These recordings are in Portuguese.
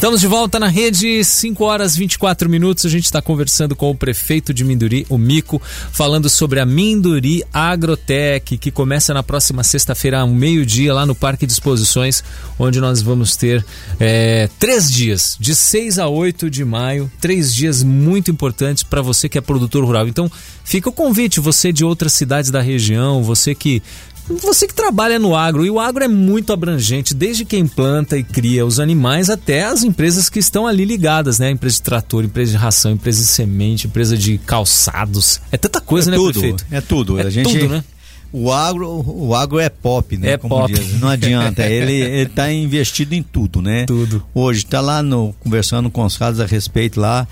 Estamos de volta na rede, 5 horas 24 minutos. A gente está conversando com o prefeito de Minduri, o Mico, falando sobre a Minduri Agrotech, que começa na próxima sexta-feira, ao meio-dia, lá no Parque de Exposições, onde nós vamos ter 3 dias, de 6 a 8 de maio, 3 dias muito importantes para você que é produtor rural. Então, fica o convite, você de outras cidades da região, você que trabalha no agro, e o agro é muito abrangente, desde quem planta e cria os animais até as empresas que estão ali ligadas, né? Empresa de trator, empresa de ração, empresa de semente, empresa de calçados. É tanta coisa, né, prefeito? É tudo. Tudo, né? O agro é pop, né? Como pop. Diz. Não adianta, ele tá investido em tudo, né? Tudo. Hoje tá lá conversando com os caras a respeito lá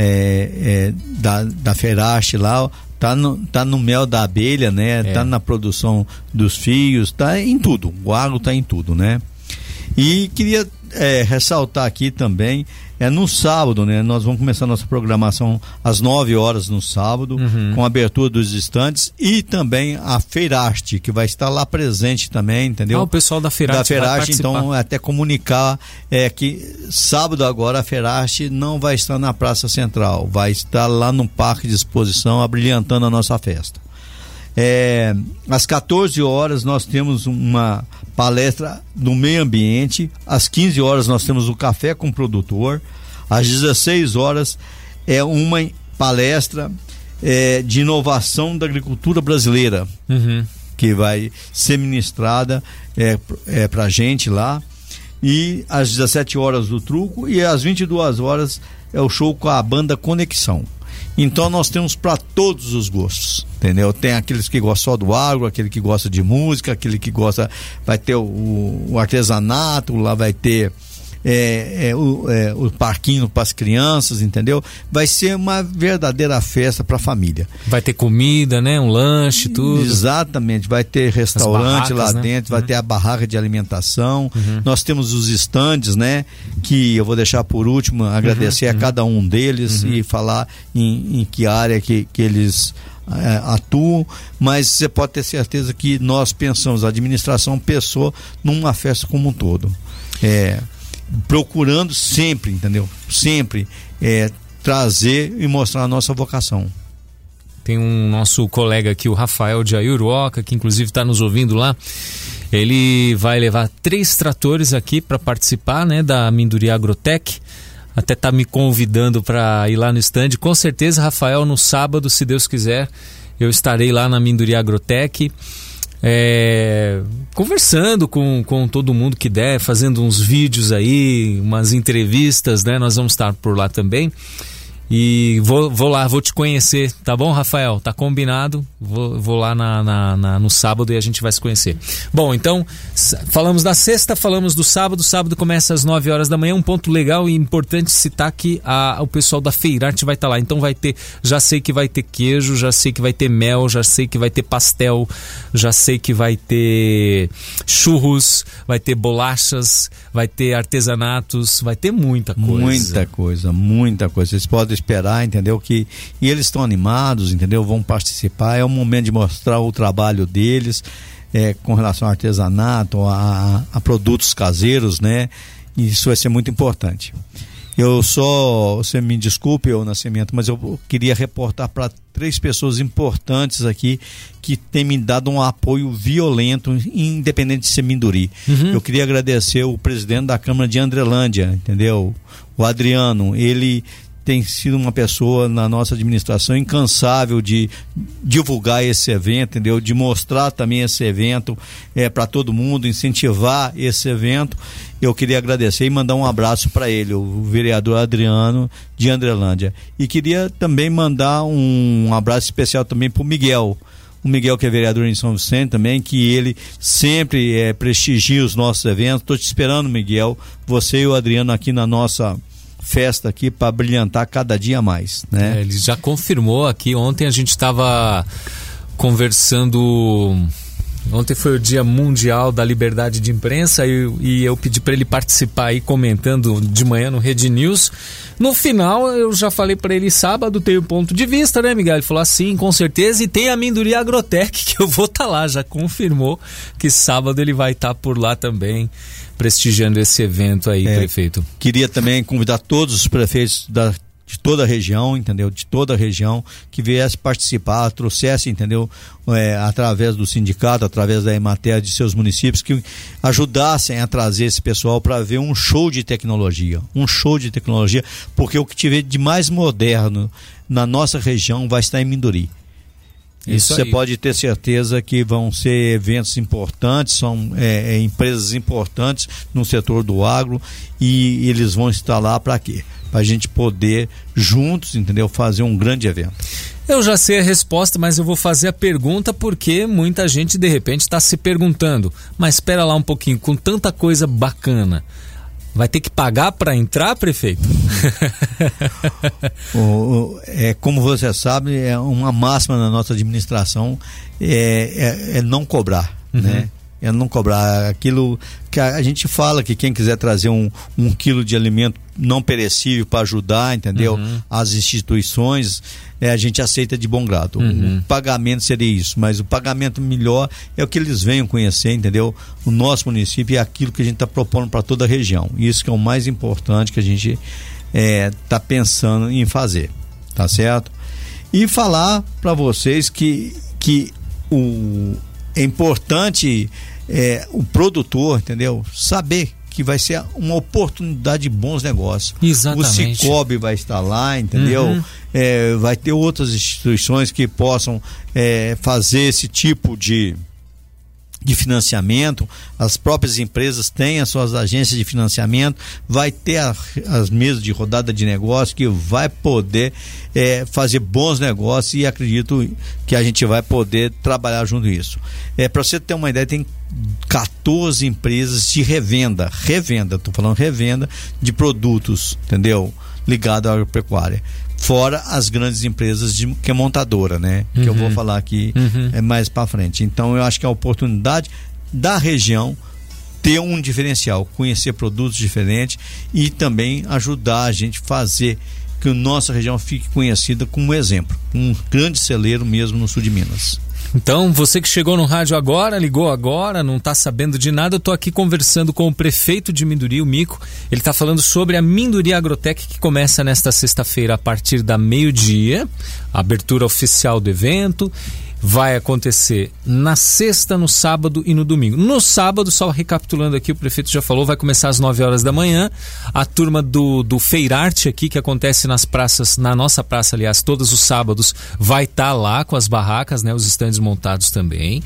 da Ferache lá, tá no mel da abelha, né? Tá na produção dos fios, tá em tudo. O agro tá em tudo, né? E queria ressaltar aqui também, no sábado, né? Nós vamos começar nossa programação às 9 horas no sábado, com a abertura dos estandes e também a Feiraste, que vai estar lá presente também, entendeu? O pessoal da Feiraste vai participar. Então, até comunicar que sábado agora a Feiraste não vai estar na Praça Central, vai estar lá no Parque de Exposição, abrilhantando a nossa festa. Às 14 horas nós temos uma palestra do meio ambiente, às 15 horas nós temos o café com o produtor, às 16 horas uma palestra de inovação da agricultura brasileira, que vai ser ministrada pra gente lá, e às 17 horas o truco, e às 22 horas é o show com a banda Conexão. Então nós temos para todos os gostos, entendeu? Tem aqueles que gostam só do agro, aquele que gosta de música, aquele que gosta, vai ter o artesanato, lá vai ter o parquinho para as crianças, entendeu? Vai ser uma verdadeira festa para a família. Vai ter comida, né? Um lanche, tudo. Exatamente, vai ter restaurante lá dentro, vai ter a barraca de alimentação. Nós temos os estandes, né? Que eu vou deixar por último, agradecer a cada um deles e falar em que área que eles atuam, mas você pode ter certeza que nós pensamos, a administração pensou numa festa como um todo. Procurando sempre, entendeu? Sempre trazer e mostrar a nossa vocação. Tem um nosso colega aqui, o Rafael de Ayuruoca, que inclusive está nos ouvindo lá. Ele vai levar 3 tratores aqui para participar, né, da Minduri Agrotech. Até tá me convidando para ir lá no stand. Com certeza, Rafael, no sábado, se Deus quiser, eu estarei lá na Minduri Agrotech. Conversando com todo mundo que der, fazendo uns vídeos aí, umas entrevistas, né? Nós vamos estar por lá também. E vou lá, vou te conhecer, tá bom, Rafael? Tá combinado? Vou lá no sábado e a gente vai se conhecer. Bom, então, falamos da sexta, falamos do sábado. Sábado começa às 9 horas da manhã. Um ponto legal e importante citar que o pessoal da Feirarte vai estar lá. Então vai ter, já sei que vai ter queijo, já sei que vai ter mel, já sei que vai ter pastel, já sei que vai ter churros, vai ter bolachas, vai ter artesanatos, vai ter muita coisa. Muita coisa. Vocês podem esperar, entendeu? E eles estão animados, entendeu? Vão participar, é o momento de mostrar o trabalho deles com relação ao artesanato, a produtos caseiros, né? Isso vai ser muito importante. Você me desculpe, Nascimento, mas eu queria reportar para 3 pessoas importantes aqui que têm me dado um apoio violento, independente de ser Minduri. Eu queria agradecer o presidente da Câmara de Andrelândia, entendeu? O Adriano, ele tem sido uma pessoa na nossa administração incansável de divulgar esse evento, entendeu? De mostrar também esse evento para todo mundo, incentivar esse evento. Eu queria agradecer e mandar um abraço para ele, o vereador Adriano de Andrelândia. E queria também mandar um abraço especial também para o Miguel. O Miguel, que é vereador em São Vicente também, que ele sempre prestigia os nossos eventos. Estou te esperando, Miguel, você e o Adriano aqui na nossa festa aqui para brilhantar cada dia mais, né? Ele já confirmou aqui. Ontem a gente estava conversando. Ontem foi o Dia Mundial da Liberdade de Imprensa e eu pedi para ele participar aí comentando de manhã no Rede News. No final eu já falei para ele, sábado tem o ponto de vista, né, Miguel? Ele falou assim, com certeza, e tem a Minduri Agrotech que eu vou estar lá, já confirmou que sábado ele vai estar por lá também. prestigiando esse evento aí, prefeito. Queria também convidar todos os prefeitos de toda a região, entendeu? De toda a região, que viesse participar, trouxesse, entendeu? Através do sindicato, através da Emater de seus municípios, que ajudassem a trazer esse pessoal para ver um show de tecnologia, porque o que tiver de mais moderno na nossa região vai estar em Minduri. Isso você pode ter certeza que vão ser eventos importantes, são empresas importantes no setor do agro, e eles vão estar lá para quê? Para a gente poder juntos, entendeu? Fazer um grande evento. Eu já sei a resposta, mas eu vou fazer a pergunta porque muita gente de repente está se perguntando, mas espera lá um pouquinho, com tanta coisa bacana, vai ter que pagar para entrar, prefeito? Como você sabe, é uma máxima na nossa administração, é não cobrar, né? É não cobrar aquilo que a gente fala, que quem quiser trazer um quilo de alimento não perecível para ajudar, entendeu? As instituições, a gente aceita de bom grado. O pagamento seria isso, mas o pagamento melhor é o que eles venham conhecer, entendeu? O nosso município é aquilo que a gente está propondo para toda a região. Isso que é o mais importante que a gente está pensando em fazer, tá certo? E falar para vocês que é importante o produtor, entendeu? Saber que vai ser uma oportunidade de bons negócios. Exatamente. O Cicobi vai estar lá, entendeu? Vai ter outras instituições que possam fazer esse tipo de financiamento. As próprias empresas têm as suas agências de financiamento, vai ter as mesas de rodada de negócio que vai poder fazer bons negócios, e acredito que a gente vai poder trabalhar junto isso. Para você ter uma ideia, tem 14 empresas de revenda, estou falando revenda de produtos, entendeu? Ligado à agropecuária. Fora as grandes empresas que é montadora, né? Que eu vou falar aqui mais para frente. Então eu acho que é a oportunidade da região ter um diferencial, conhecer produtos diferentes e também ajudar a gente a fazer que a nossa região fique conhecida como exemplo, um grande celeiro mesmo no sul de Minas. Então, você que chegou no rádio agora, ligou agora, não está sabendo de nada, eu estou aqui conversando com o prefeito de Minduri, o Mico. Ele está falando sobre a Minduri Agrotech, que começa nesta sexta-feira a partir da meio-dia, a abertura oficial do evento. Vai acontecer na sexta, no sábado e no domingo. No sábado, só recapitulando aqui, o prefeito já falou, vai começar às 9 horas da manhã. A turma do Feirarte aqui, que acontece nas praças, na nossa praça, aliás, todos os sábados, vai estar lá com as barracas, né, os estandes montados também.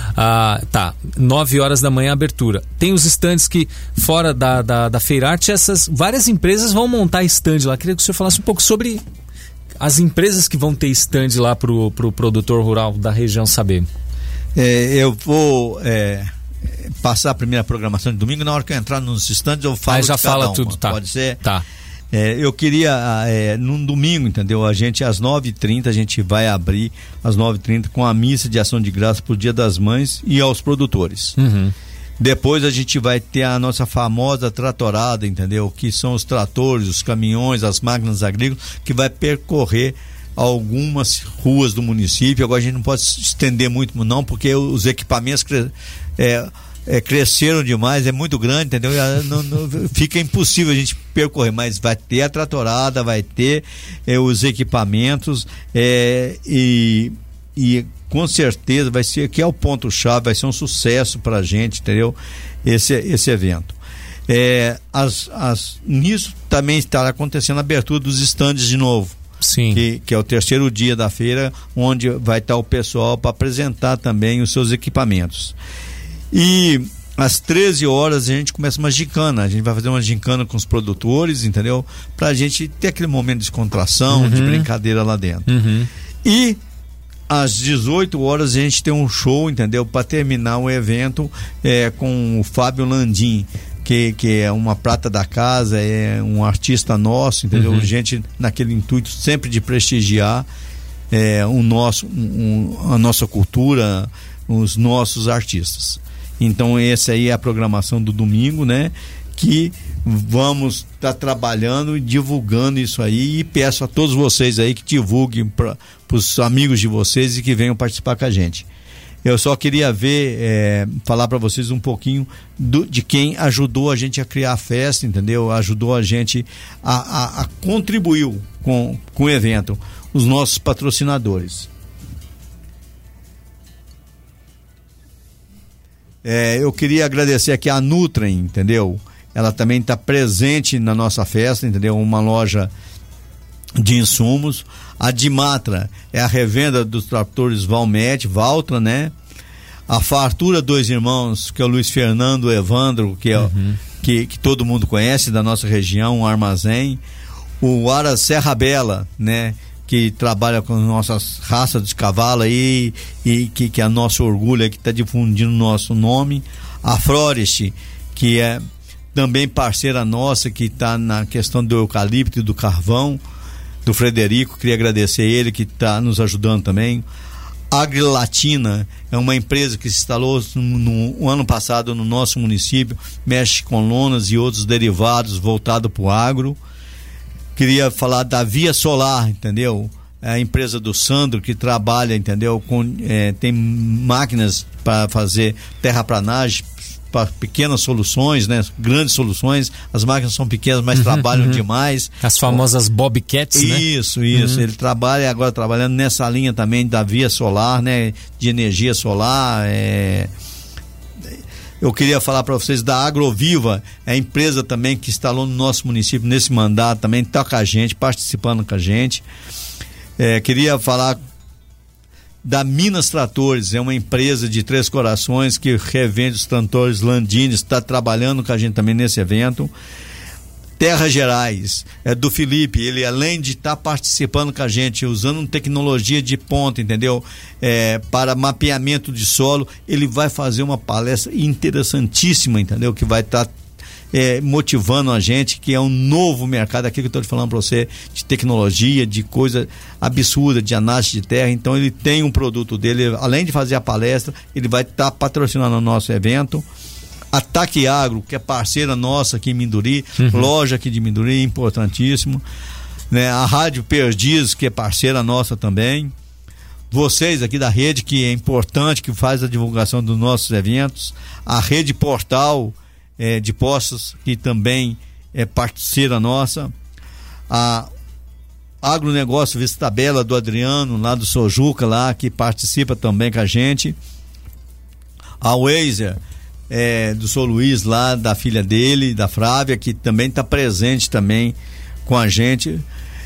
9 horas da manhã a abertura. Tem os estandes que, fora da Feirarte, essas várias empresas vão montar estande lá. Queria que o senhor falasse um pouco sobre as empresas que vão ter stand lá pro produtor rural da região saber. Eu vou passar a primeira programação de domingo. Na hora que eu entrar nos stands eu falo. Já fala tudo, tá? Pode ser? Tá. Eu queria, num domingo, entendeu? A gente às 9h30 a gente vai abrir às 9h30 com a missa de ação de graça pro Dia das Mães e aos produtores. Depois a gente vai ter a nossa famosa tratorada, entendeu? Que são os tratores, os caminhões, as máquinas agrícolas, que vai percorrer algumas ruas do município. Agora a gente não pode se estender muito não, porque os equipamentos cresceram demais, é muito grande, entendeu? Fica impossível a gente percorrer, mas vai ter a tratorada, vai ter os equipamentos e com certeza vai ser, que é o ponto-chave, vai ser um sucesso pra gente, entendeu? Esse evento. Nisso também estará acontecendo a abertura dos estandes de novo. Sim. Que é o terceiro dia da feira, onde vai estar o pessoal para apresentar também os seus equipamentos. E às 13 horas a gente começa uma gincana, a gente vai fazer uma gincana com os produtores, entendeu? Pra gente ter aquele momento de descontração, de brincadeira lá dentro. E às 18 horas a gente tem um show, entendeu? Para terminar o evento com o Fábio Landim, que é uma prata da casa, é um artista nosso, entendeu? Gente naquele intuito sempre de prestigiar a nossa cultura, os nossos artistas. Então essa aí é a programação do domingo, né? Que vamos estar trabalhando e divulgando isso aí, e peço a todos vocês aí que divulguem para os amigos de vocês e que venham participar com a gente. Eu só queria falar para vocês um pouquinho de quem ajudou a gente a criar a festa, entendeu? Ajudou a gente a contribuir com o evento, os nossos patrocinadores. Eu queria agradecer aqui a Nutrem, entendeu? Ela também está presente na nossa festa, entendeu? Uma loja de insumos. A Dimatra é a revenda dos tratores Valtra, né? A Fartura Dois Irmãos, que é o Luiz Fernando Evandro, que todo mundo conhece da nossa região, um armazém. O Ara Serra Bela, né? Que trabalha com nossas raças de cavalo aí e que é nosso orgulho, que está difundindo o nosso nome. A Florest, que é também parceira nossa, que está na questão do eucalipto e do carvão, do Frederico, queria agradecer ele, que está nos ajudando também. A Agrilatina é uma empresa que se instalou no ano passado no nosso município, mexe com lonas e outros derivados voltados para o agro. Queria falar da Via Solar, entendeu? É a empresa do Sandro, que trabalha, entendeu? Tem máquinas para fazer terraplanagem, para pequenas soluções, né? Grandes soluções. As máquinas são pequenas, mas trabalham demais. As famosas Bobcats, né? Isso. Ele trabalha agora trabalhando nessa linha também da Via Solar, né? De energia solar. Eu queria falar para vocês da Agroviva, é a empresa também que instalou no nosso município nesse mandato, também está com a gente, participando com a gente. Queria falar da Minas Tratores, é uma empresa de Três Corações que revende os tratores Landini, está trabalhando com a gente também nesse evento. Terra Gerais, é do Felipe, ele além de estar participando com a gente, usando tecnologia de ponta, entendeu? Para mapeamento de solo, ele vai fazer uma palestra interessantíssima, entendeu? Que vai estar motivando a gente, que é um novo mercado, aqui que eu estou falando para você, de tecnologia, de coisa absurda, de análise de terra. Então ele tem um produto dele, além de fazer a palestra, ele vai estar patrocinando o nosso evento. Ataque Agro, que é parceira nossa aqui em Minduri, loja aqui de Minduri, importantíssimo, né? A Rádio Perdiz, que é parceira nossa também. Vocês aqui da rede, que é importante, que faz a divulgação dos nossos eventos. A Rede Portal de Postos, que também é parceira nossa. A Agronegócio Vista Bela do Adriano, lá do Sojuca, lá, que participa também com a gente. A Weiser, do São Luís, lá da filha dele, da Flávia, que também está presente também com a gente.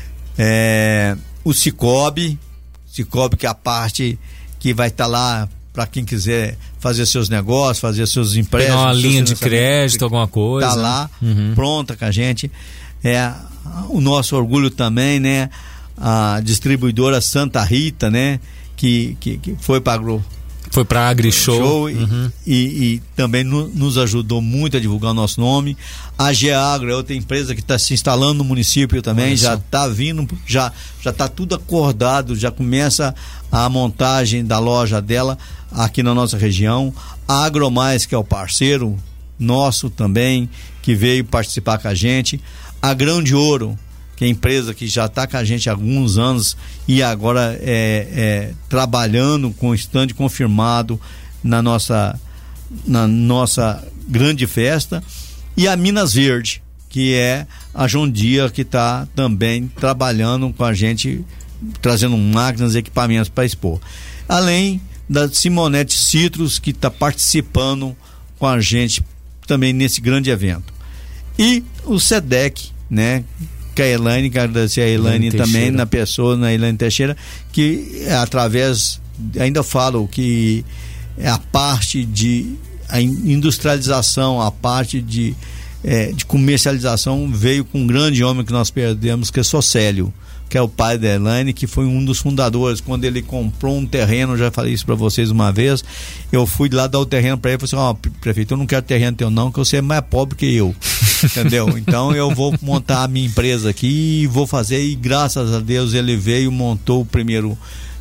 O Cicobi, que é a parte que vai estar lá para quem quiser fazer seus negócios, fazer seus empréstimos. Uma linha de crédito, alguma coisa. Está lá, pronta com a gente. O nosso orgulho também, né? A distribuidora Santa Rita, né? Que foi para a AgriShow e também nos ajudou muito a divulgar o nosso nome. A Geagro é outra empresa que está se instalando no município também, já está vindo, já está tudo acordado, já começa a montagem da loja dela aqui na nossa região. A Agromais, que é o parceiro nosso também, que veio participar com a gente. A Grão de Ouro, que é a empresa que já está com a gente há alguns anos e agora trabalhando com o stand confirmado na nossa grande festa. E a Minas Verde, que é a John Deere, que está também trabalhando com a gente, trazendo máquinas e equipamentos para expor. Além da Simonete Citrus, que está participando com a gente também nesse grande evento. E o SEDEC, né? Que a Elaine, quero agradecer a Elaine também, na pessoa, na Elaine Teixeira, que através, ainda falo que é a parte de a industrialização, a parte de comercialização, veio com um grande homem que nós perdemos, que é Socélio, que é o pai da Elaine, que foi um dos fundadores. Quando ele comprou um terreno, já falei isso para vocês uma vez, eu fui lá dar o terreno para ele e falei assim: prefeito, eu não quero terreno teu não, que você é mais pobre que eu. Entendeu? Então eu vou montar a minha empresa aqui e vou fazer, e graças a Deus ele veio, montou o primeiro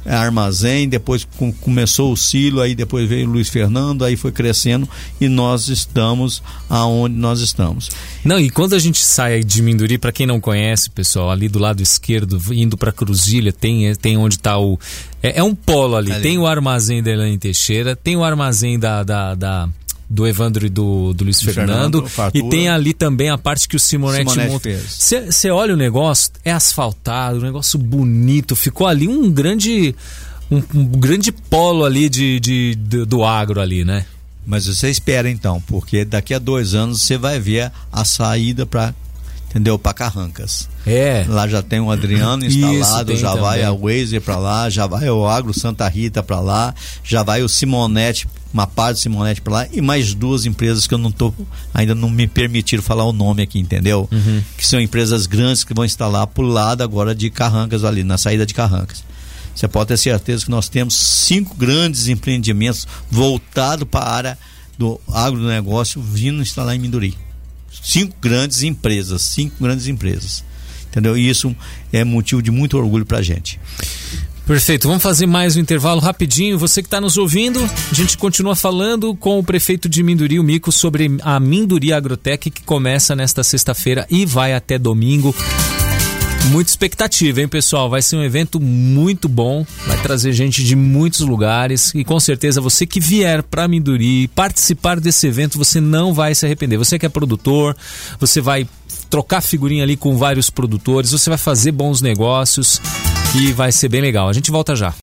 armazém, depois começou o silo, aí depois veio o Luiz Fernando, aí foi crescendo e nós estamos aonde nós estamos. Não, e quando a gente sai de Minduri, para quem não conhece, pessoal, ali do lado esquerdo, indo para Cruzilha, tem onde está o... É um polo ali. Tem o armazém da Elaine Teixeira, tem o armazém do Evandro e do Luiz Fernando e tem ali também a parte que o Simonetti monta. Você olha o negócio, é asfaltado, um negócio bonito, ficou ali um grande polo ali do agro ali, né? Mas você espera então, porque daqui a 2 anos você vai ver a saída para Carrancas. Lá já tem o Adriano instalado, já também vai a Waze para lá, já vai o Agro Santa Rita para lá, já vai o Simonetti, uma parte do Simonetti para lá, e mais 2 empresas que eu ainda não me permitiram falar o nome aqui, entendeu? Que são empresas grandes que vão instalar pro lado agora de Carrancas, ali na saída de Carrancas. Você pode ter certeza que nós temos 5 grandes empreendimentos voltados para a área do agronegócio vindo instalar em Minduri. 5 grandes empresas, entendeu? E isso é motivo de muito orgulho pra gente. Perfeito, vamos fazer mais um intervalo rapidinho. Você que está nos ouvindo, a gente continua falando com o prefeito de Minduri, o Mico, sobre a Minduri Agrotech, que começa nesta sexta-feira e vai até domingo. Muita expectativa, hein, pessoal? Vai ser um evento muito bom, vai trazer gente de muitos lugares e com certeza você que vier para Minduri participar desse evento, você não vai se arrepender. Você que é produtor, você vai trocar figurinha ali com vários produtores, você vai fazer bons negócios e vai ser bem legal. A gente volta já.